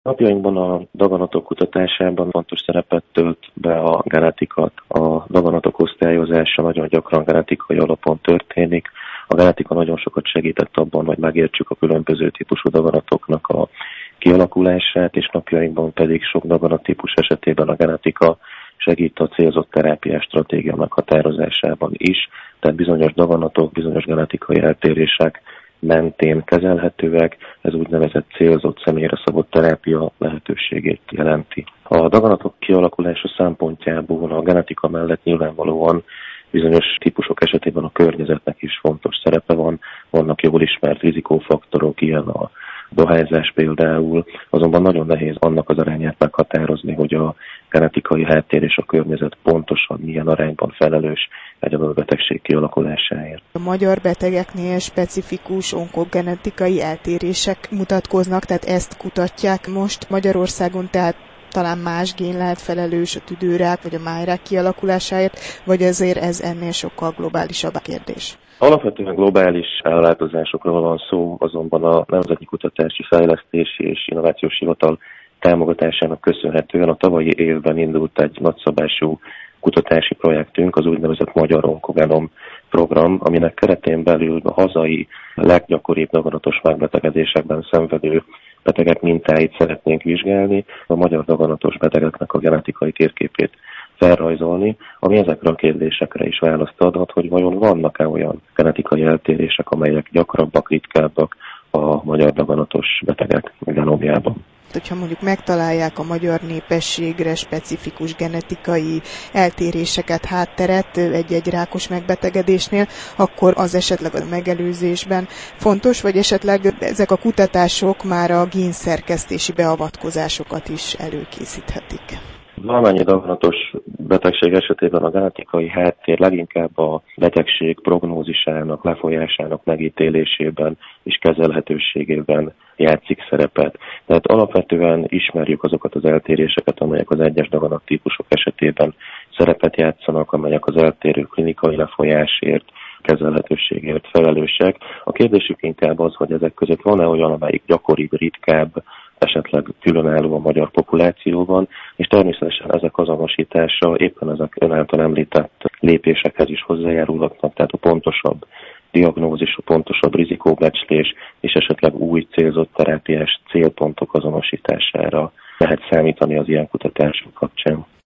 Napjainkban a daganatok kutatásában fontos szerepet tölt be a genetika. A daganatok osztályozása nagyon gyakran genetikai alapon történik. A genetika nagyon sokat segített abban, hogy megértsük a különböző típusú daganatoknak a kialakulását, és napjainkban pedig sok daganattípus esetében a genetika segít a célzott terápiás stratégia meghatározásában is, tehát bizonyos daganatok, bizonyos genetikai eltérések mentén kezelhetőek, ez úgynevezett célzott személyre szabott terápia lehetőségét jelenti. A daganatok kialakulása szempontjából a genetika mellett nyilvánvalóan bizonyos típusok esetében a környezetnek is fontos szerepe van, vannak jól ismert rizikófaktorok, ilyen a dohányzás például, azonban nagyon nehéz annak az arányát meghatározni, hogy a genetikai háttér és a környezet pontosan milyen arányban felelős egy adott betegség kialakulásáért. A magyar betegeknél specifikus onkogenetikai eltérések mutatkoznak, tehát ezt kutatják most Magyarországon, tehát talán más gén lehet felelős a tüdőrák vagy a májrák kialakulásáért, vagy azért ez ennél sokkal globálisabb kérdés? Alapvetően globális elváltozásokról van szó, azonban a Nemzeti Kutatási Fejlesztési és Innovációs Hivatal támogatásának köszönhetően a tavalyi évben indult egy nagyszabású kutatási projektünk, az úgynevezett Magyar Onkogenom program, aminek keretén belül a hazai leggyakoribb daganatos megbetegedésekben szenvedő betegek mintáit szeretnénk vizsgálni, a magyar daganatos betegeknek a genetikai térképét felrajzolni, ami ezekre a kérdésekre is választ adhat, hogy vajon vannak-e olyan genetikai eltérések, amelyek gyakrabbak, ritkábbak a magyar daganatos betegek genomjában. Hogyha mondjuk megtalálják a magyar népességre specifikus genetikai eltéréseket, hátteret egy-egy rákos megbetegedésnél, akkor az esetleg a megelőzésben fontos, vagy esetleg ezek a kutatások már a génszerkesztési beavatkozásokat is előkészíthetik? Valamennyi daganatos betegség esetében a genetikai háttér leginkább a betegség prognózisának, lefolyásának megítélésében és kezelhetőségében játszik szerepet. Tehát alapvetően ismerjük azokat az eltéréseket, amelyek az egyes daganattípusok esetében szerepet játszanak, amelyek az eltérő klinikai lefolyásért, kezelhetőségért felelősek. A kérdésük inkább az, hogy ezek között van-e olyan, amelyik gyakoribb, ritkább, esetleg különálló a magyar populációban, és természetesen ezek azonosítása éppen ezek ön által említett lépésekhez is hozzájárulhatnak, tehát a pontosabb diagnózis, a pontosabb rizikóbecslés, és esetleg új célzott terápiás célpontok azonosítására lehet számítani az ilyen kutatások kapcsán.